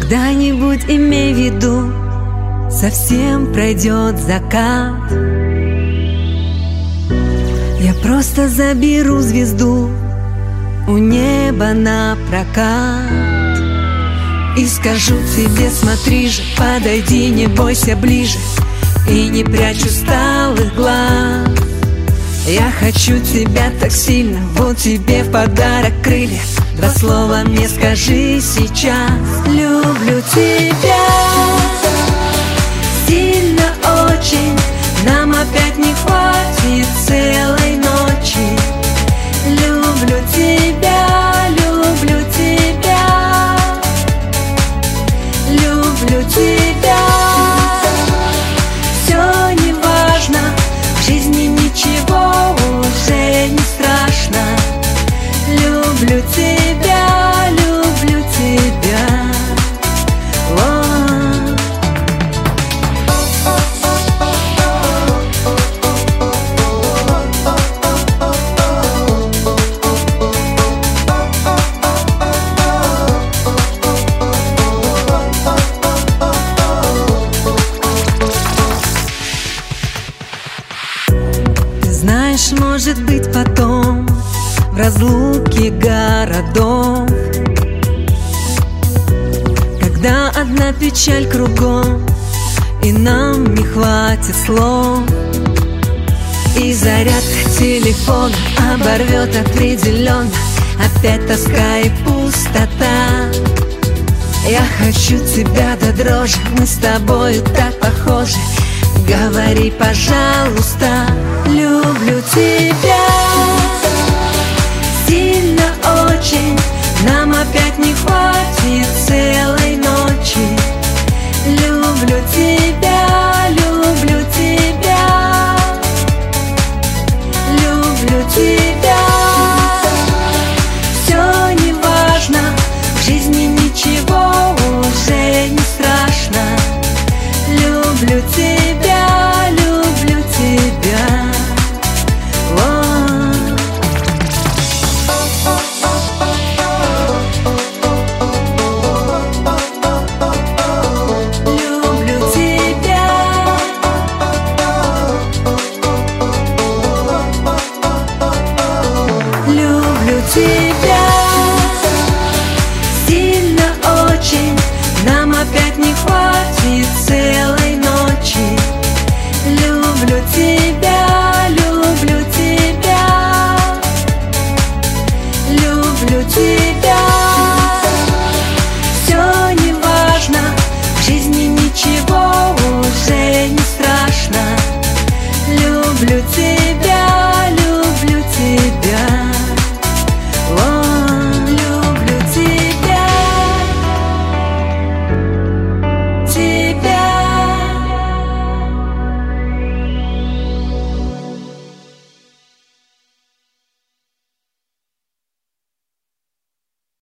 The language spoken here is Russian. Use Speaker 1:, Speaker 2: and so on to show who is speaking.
Speaker 1: Когда-нибудь имей в виду, совсем пройдет закат. Я просто заберу звезду у неба на прокат и скажу тебе: смотри же, подойди, не бойся ближе, и не прячь усталых глаз. Я хочу тебя так сильно, вот тебе в подарок крылья. Два слова мне скажи сейчас: люблю тебя сильно очень, нам опять не хватит целой ночи. Люблю тебя, люблю тебя, люблю тебя. Все не важно, в жизни ничего уже не страшно. Люблю тебя, люблю тебя. Ты знаешь, может быть, потом в разлуке городов, когда одна печаль кругом, и нам не хватит слов, и зарядка телефона оборвет определенно опять тоска и пустота. Я хочу тебя до дрожи, мы с тобою так похожи. Говори, пожалуйста, люблю тебя.